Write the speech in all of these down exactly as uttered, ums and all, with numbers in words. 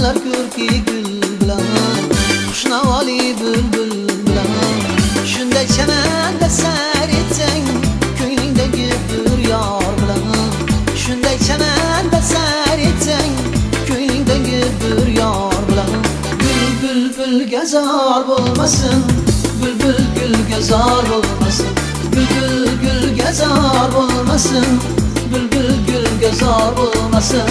Çalar ko'rki gul bilan, Xushnavoli bulbul bilan. Shunday chamanda sayr etsang, ko'nglingdagi bir yor bilan. Shunday chamanda sayr etsang, ko'nglingdagi bir yor bilan. Gul bulbulga zor bo'lmasin, bulbul gulga zor bo'lmasin. Bülbül gülga zor bo'lmasin, bülbül gülga zor bo'lmasin.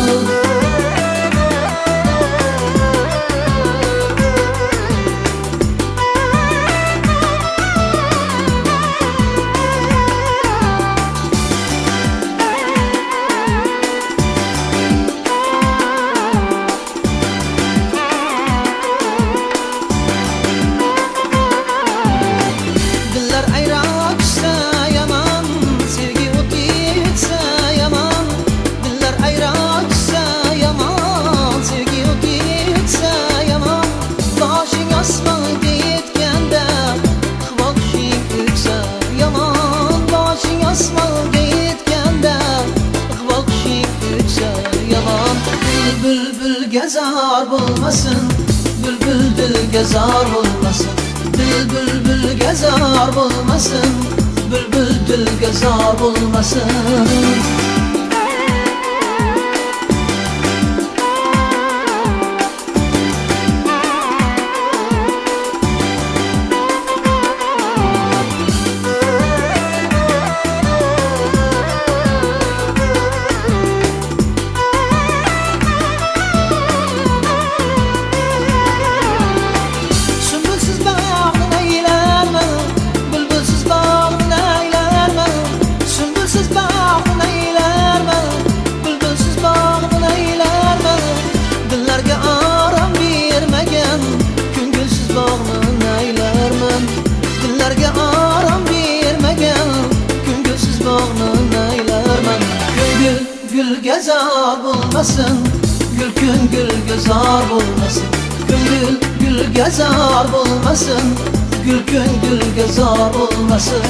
Bülbülge zor bo'lmasin, bülbül dilga zor bo'lmasin. Bülbül bülge zor bo'lmasin, bülbül dilga zor bo'lmasin. Gülge zor bo'lmasin, gül kun gülge zor bo'lmasin. Gül gülge zor bo'lmasin, gül kun gülge zor bo'lmasin.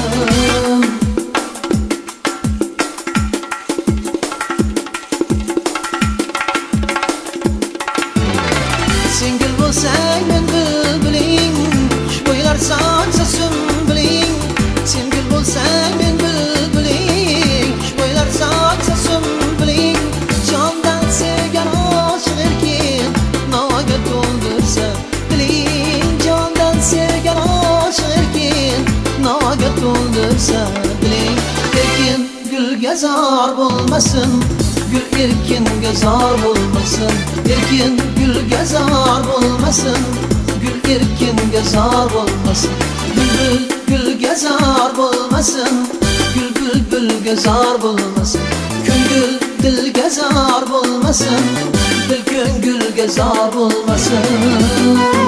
Sen gül bo'lsang men bulbuling, xushbo'ylar sochsa sumbuling. Sen gül bo'lsang men bulbuling, xushbo'ylar sochsa sumbuling. Jondan sevgan oshiq erkin navoga to'ldirsa diling. Jondan sevgan oshiq erkin navoga to'ldirsa diling. Erkin gulga zor bo'lmasin, gul erkinga zor bo'lmasin. Erkin gulga zor bo'lmasin, gul erkinga zor bo'lmasin. Bülbül gulga zor bo'lmasin, gul bülbülga zor bo'lmasin. Ko'ngil dilga zor bo'lmasin, dil ko'ngilga zor bo'lmasin.